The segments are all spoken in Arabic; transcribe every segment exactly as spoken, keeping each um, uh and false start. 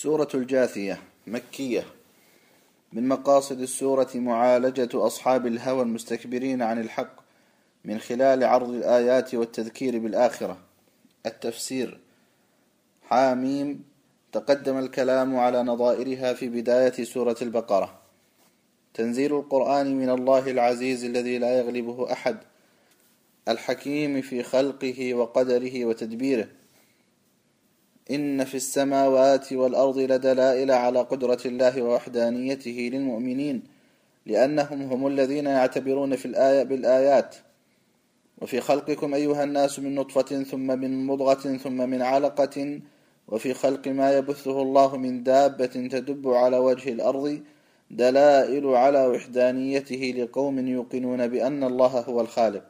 سورة الجاثية مكية. من مقاصد السورة معالجة أصحاب الهوى المستكبرين عن الحق من خلال عرض الآيات والتذكير بالآخرة. التفسير. حاميم. تقدم الكلام على نظائرها في بداية سورة البقرة. تنزيل القرآن من الله العزيز الذي لا يغلبه أحد، الحكيم في خلقه وقدره وتدبيره. إن في السماوات والأرض لدلائل على قدرة الله ووحدانيته للمؤمنين، لأنهم هم الذين يعتبرون في الآية بالآيات. وفي خلقكم أيها الناس من نطفة ثم من مضغة ثم من علقة، وفي خلق ما يبثه الله من دابة تدب على وجه الأرض دلائل على وحدانيته لقوم يوقنون بأن الله هو الخالق.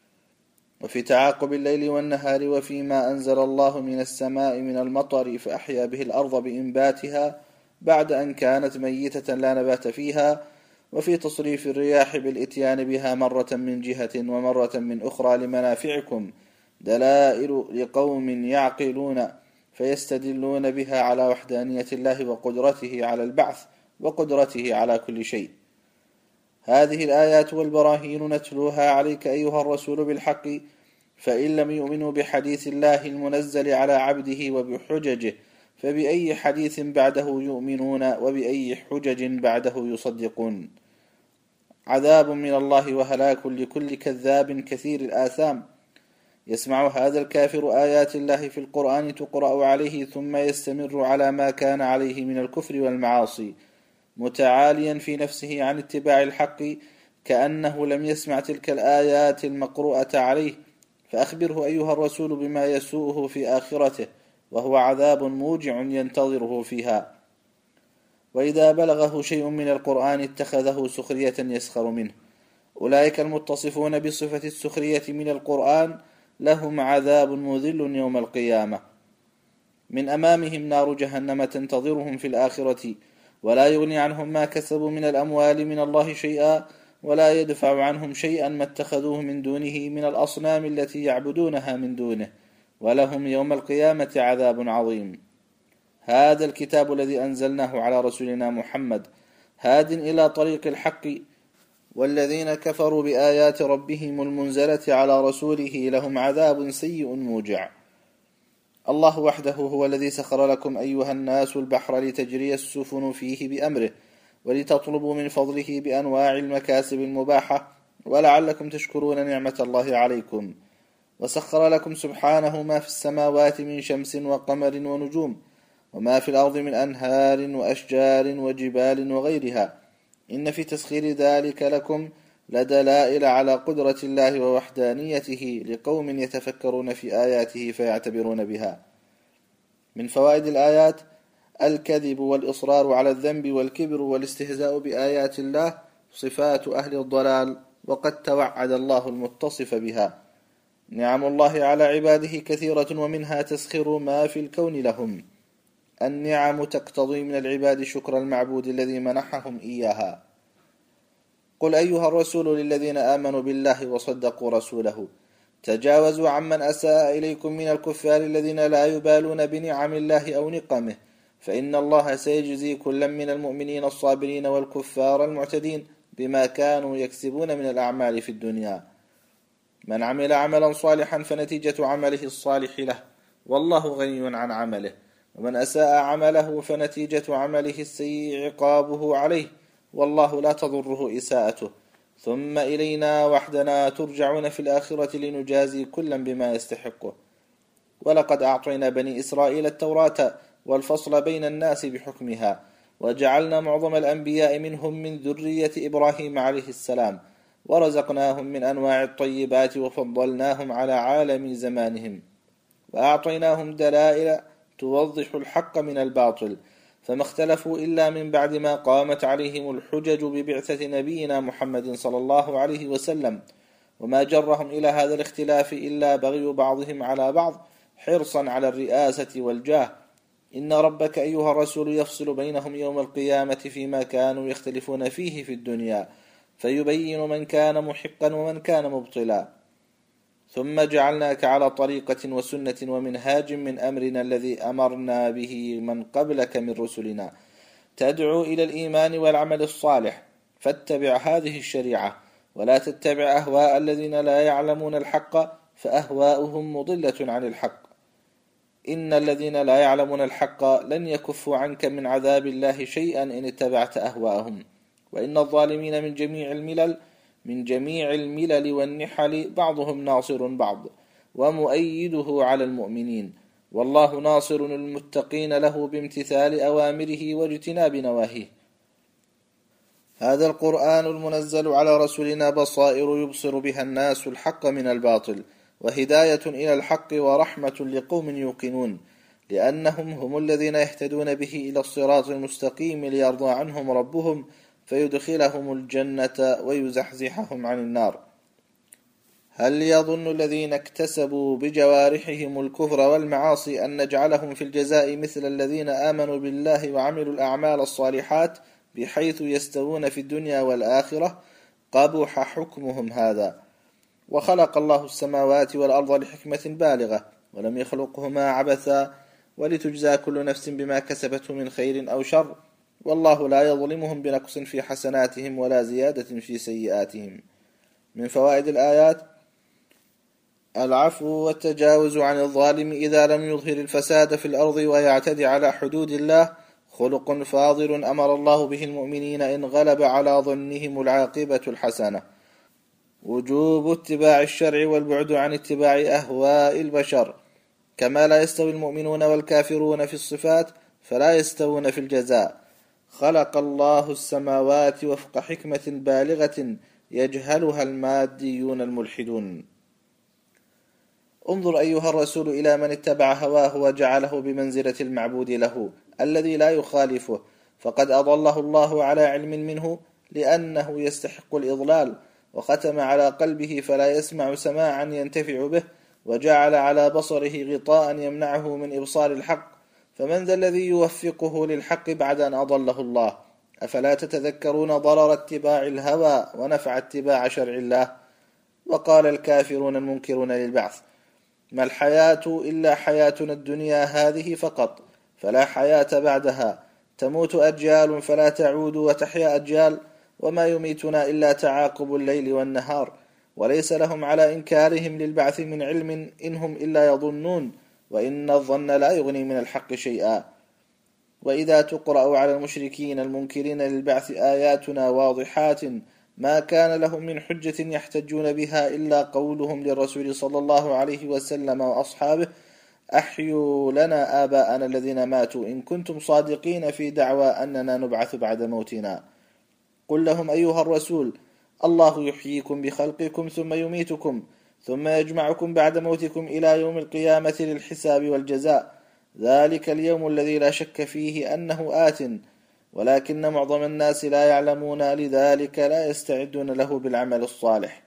وفي تعاقب الليل والنهار، وفيما أنزل الله من السماء من المطر فأحيا به الأرض بإنباتها بعد أن كانت ميتة لا نبات فيها، وفي تصريف الرياح بالإتيان بها مرة من جهة ومرة من أخرى لمنافعكم دلائل لقوم يعقلون فيستدلون بها على وحدانية الله وقدرته على البعث وقدرته على كل شيء. هذه الآيات والبراهين نتلوها عليك أيها الرسول بالحق، فإن لم يؤمنوا بحديث الله المنزل على عبده وبحججه فبأي حديث بعده يؤمنون وبأي حجج بعده يصدقون. عذاب من الله وهلاك لكل كذاب كثير الآثام. يسمع هذا الكافر آيات الله في القرآن تقرأ عليه ثم يستمر على ما كان عليه من الكفر والمعاصي، متعاليا في نفسه عن اتباع الحق كأنه لم يسمع تلك الآيات المقروءة عليه. فأخبره أيها الرسول بما يسوءه في آخرته، وهو عذاب موجع ينتظره فيها. وإذا بلغه شيء من القرآن اتخذه سخرية يسخر منه. أولئك المتصفون بصفة السخرية من القرآن لهم عذاب مذل يوم القيامة. من أمامهم نار جهنم تنتظرهم في الآخرة، ولا يغني عنهم ما كسبوا من الأموال من الله شيئا، ولا يدفع عنهم شيئا ما اتخذوه من دونه من الأصنام التي يعبدونها من دونه، ولهم يوم القيامة عذاب عظيم. هذا الكتاب الذي أنزلناه على رسولنا محمد هاد إلى طريق الحق، والذين كفروا بآيات ربهم المنزلة على رسوله لهم عذاب سيء موجع. الله وحده هو الذي سخر لكم أيها الناس البحر لتجري السفن فيه بأمره، ولتطلبوا من فضله بأنواع المكاسب المباحة، ولعلكم تشكرون نعمة الله عليكم. وسخر لكم سبحانه ما في السماوات من شمس وقمر ونجوم، وما في الأرض من أنهار وأشجار وجبال وغيرها. إن في تسخير ذلك لكم لدلائل على قدرة الله ووحدانيته لقوم يتفكرون في آياته فيعتبرون بها. من فوائد الآيات: الكذب والإصرار على الذنب والكبر والاستهزاء بآيات الله صفات أهل الضلال، وقد توعد الله المتصف بها. نعم الله على عباده كثيرة، ومنها تسخير ما في الكون لهم. النعم تقتضي من العباد شكر المعبود الذي منحهم إياها. قل أيها الرسول للذين آمنوا بالله وصدقوا رسوله: تجاوزوا عمن أساء إليكم من الكفار الذين لا يبالون بنعم الله أو نقمه، فإن الله سيجزي كلا من المؤمنين الصابرين والكفار المعتدين بما كانوا يكسبون من الأعمال في الدنيا. من عمل عملا صالحا فنتيجة عمله الصالح له، والله غني عن عمله. ومن أساء عمله فنتيجة عمله السيء عقابه عليه، والله لا تضره إساءته. ثم إلينا وحدنا ترجعون في الآخرة لنجازي كلا بما يستحقه. ولقد أعطينا بني إسرائيل التوراة والفصل بين الناس بحكمها، وجعلنا معظم الأنبياء منهم من ذرية إبراهيم عليه السلام، ورزقناهم من أنواع الطيبات وفضلناهم على عالم زمانهم، وأعطيناهم دلائل توضح الحق من الباطل، فما اختلفوا إلا من بعد ما قامت عليهم الحجج ببعثة نبينا محمد صلى الله عليه وسلم. وما جرهم إلى هذا الاختلاف إلا بغي بعضهم على بعض حرصا على الرئاسة والجاه. إن ربك أيها الرسول يفصل بينهم يوم القيامة فيما كانوا يختلفون فيه في الدنيا، فيبين من كان محقا ومن كان مبطلا. ثم جعلناك على طريقة وسنة ومنهاج من أمرنا الذي أمرنا به من قبلك من رسلنا تدعو إلى الإيمان والعمل الصالح، فاتبع هذه الشريعة ولا تتبع أهواء الذين لا يعلمون الحق فأهواؤهم مضلة عن الحق. إن الذين لا يعلمون الحق لن يكفوا عنك من عذاب الله شيئا إن اتبعت أهواءهم، وإن الظالمين من جميع الملل من جميع الملل والنحل بعضهم ناصر بعض ومؤيده على المؤمنين، والله ناصر المتقين له بامتثال أوامره واجتناب نواهيه. هذا القرآن المنزل على رسولنا بصائر يبصر بها الناس الحق من الباطل، وهداية إلى الحق ورحمة لقوم يوقنون، لأنهم هم الذين يهتدون به إلى الصراط المستقيم ليرضى عنهم ربهم فيدخلهم الجنة ويزحزحهم عن النار. هل يظن الذين اكتسبوا بجوارحهم الكفر والمعاصي أن نجعلهم في الجزاء مثل الذين آمنوا بالله وعملوا الأعمال الصالحات بحيث يستوون في الدنيا والآخرة؟ قبح حكمهم هذا. وخلق الله السماوات والأرض لحكمة بالغة، ولم يخلقهما عبثا، ولتجزى كل نفس بما كسبته من خير أو شر، والله لا يظلمهم بنقص في حسناتهم ولا زيادة في سيئاتهم. من فوائد الآيات: العفو والتجاوز عن الظالم إذا لم يظهر الفساد في الأرض ويعتدي على حدود الله، خلق فاضل أمر الله به المؤمنين إن غلب على ظنهم العاقبة الحسنة. وجوب اتباع الشرع والبعد عن اتباع أهواء البشر، كما لا يستوي المؤمنون والكافرون في الصفات فلا يستوون في الجزاء. خلق الله السماوات وفق حكمة بالغة يجهلها الماديون الملحدون. انظر أيها الرسول إلى من اتبع هواه وجعله بمنزلة المعبود له الذي لا يخالفه، فقد أضله الله على علم منه لأنه يستحق الإضلال، وختم على قلبه فلا يسمع سماعا ينتفع به، وجعل على بصره غطاء يمنعه من إبصار الحق، فمن ذا الذي يوفقه للحق بعد أن أضله الله؟ أفلا تتذكرون ضرر اتباع الهوى ونفع اتباع شرع الله؟ وقال الكافرون المنكرون للبعث: ما الحياة إلا حياتنا الدنيا هذه فقط، فلا حياة بعدها، تموت أجيال فلا تعود وتحيا أجيال، وما يميتنا إلا تعاقب الليل والنهار، وليس لهم على إنكارهم للبعث من علم إنهم إلا يظنون، وإن الظن لا يغني من الحق شيئا. وإذا تقرأ على المشركين المنكرين للبعث آياتنا واضحات ما كان لهم من حجة يحتجون بها إلا قولهم للرسول صلى الله عليه وسلم وأصحابه: أحيوا لنا آباءنا الذين ماتوا إن كنتم صادقين في دعوى أننا نبعث بعد موتنا. قل لهم أيها الرسول: الله يحييكم بخلقكم ثم يميتكم ثم يجمعكم بعد موتكم إلى يوم القيامة للحساب والجزاء، ذلك اليوم الذي لا شك فيه أنه آت، ولكن معظم الناس لا يعلمون، لذلك لا يستعدون له بالعمل الصالح.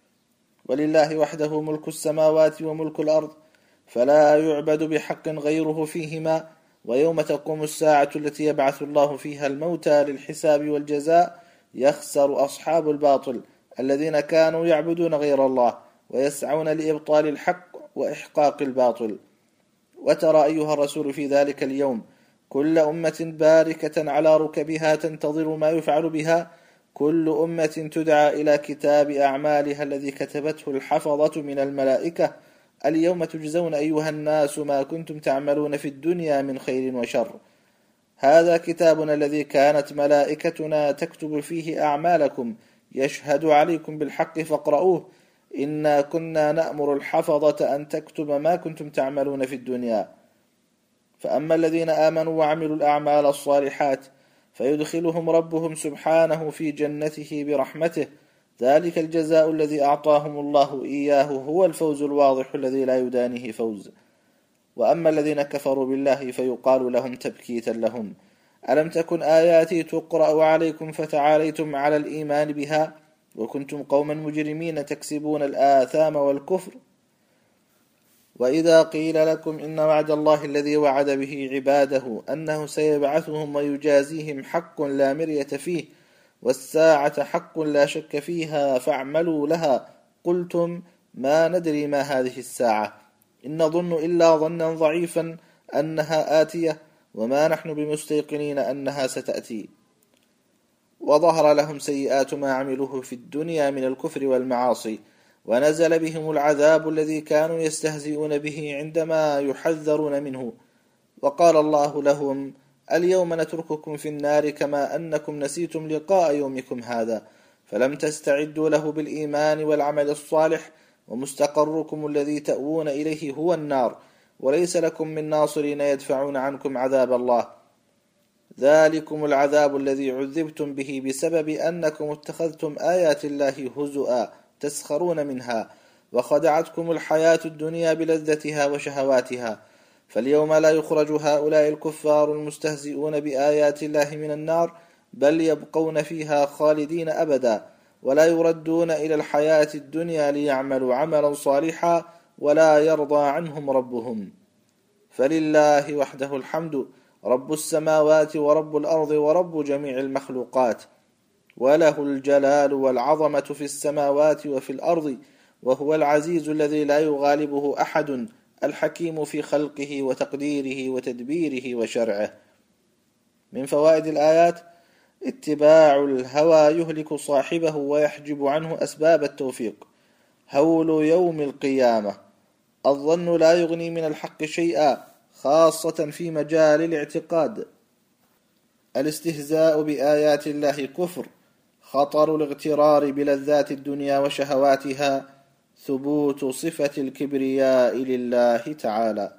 ولله وحده ملك السماوات وملك الأرض، فلا يعبد بحق غيره فيهما، ويوم تقوم الساعة التي يبعث الله فيها الموتى للحساب والجزاء يخسر أصحاب الباطل الذين كانوا يعبدون غير الله ويسعون لإبطال الحق وإحقاق الباطل. وترى أيها الرسول في ذلك اليوم كل أمة باركة على ركبها تنتظر ما يفعل بها، كل أمة تدعى إلى كتاب أعمالها الذي كتبته الحفظة من الملائكة: اليوم تجزون أيها الناس ما كنتم تعملون في الدنيا من خير وشر. هذا كتابنا الذي كانت ملائكتنا تكتب فيه أعمالكم، يشهد عليكم بالحق فاقرؤوه، إنا كنا نأمر الحفظة أن تكتب ما كنتم تعملون في الدنيا. فأما الذين آمنوا وعملوا الأعمال الصالحات فيدخلهم ربهم سبحانه في جنته برحمته، ذلك الجزاء الذي أعطاهم الله إياه هو الفوز الواضح الذي لا يدانيه فوز. وأما الذين كفروا بالله فيقال لهم تبكيتا لهم: ألم تكن آياتي تقرأ عليكم فتعاليتم على الإيمان بها وكنتم قوما مجرمين تكسبون الآثام والكفر. وإذا قيل لكم إن وعد الله الذي وعد به عباده أنه سيبعثهم ويجازيهم حق لا مرية فيه، والساعة حق لا شك فيها فاعملوا لها، قلتم ما ندري ما هذه الساعة، إن نظن إلا ظنا ضعيفا أنها آتية، وما نحن بمستيقنين أنها ستأتي. وظهر لهم سيئات ما عملوه في الدنيا من الكفر والمعاصي، ونزل بهم العذاب الذي كانوا يستهزئون به عندما يحذرون منه. وقال الله لهم: اليوم نترككم في النار كما أنكم نسيتم لقاء يومكم هذا، فلم تستعدوا له بالإيمان والعمل الصالح، ومستقركم الذي تأوون إليه هو النار، وليس لكم من ناصرين يدفعون عنكم عذاب الله. ذلكم العذاب الذي عذبتم به بسبب أنكم اتخذتم آيات الله هزؤا تسخرون منها، وخدعتكم الحياة الدنيا بلذتها وشهواتها. فاليوم لا يخرج هؤلاء الكفار المستهزئون بآيات الله من النار، بل يبقون فيها خالدين أبدا، ولا يردون إلى الحياة الدنيا ليعملوا عملا صالحا ولا يرضى عنهم ربهم. فلله وحده الحمد، رب السماوات ورب الأرض ورب جميع المخلوقات، وله الجلال والعظمة في السماوات وفي الأرض، وهو العزيز الذي لا يغالبه أحد، الحكيم في خلقه وتقديره وتدبيره وشرعه. من فوائد الآيات: اتباع الهوى يهلك صاحبه ويحجب عنه أسباب التوفيق. هول يوم القيامة. الظن لا يغني من الحق شيئا، خاصة في مجال الاعتقاد. الاستهزاء بآيات الله كفر. خطر الاغترار بلذات الدنيا وشهواتها. ثبوت صفة الكبرياء لله تعالى.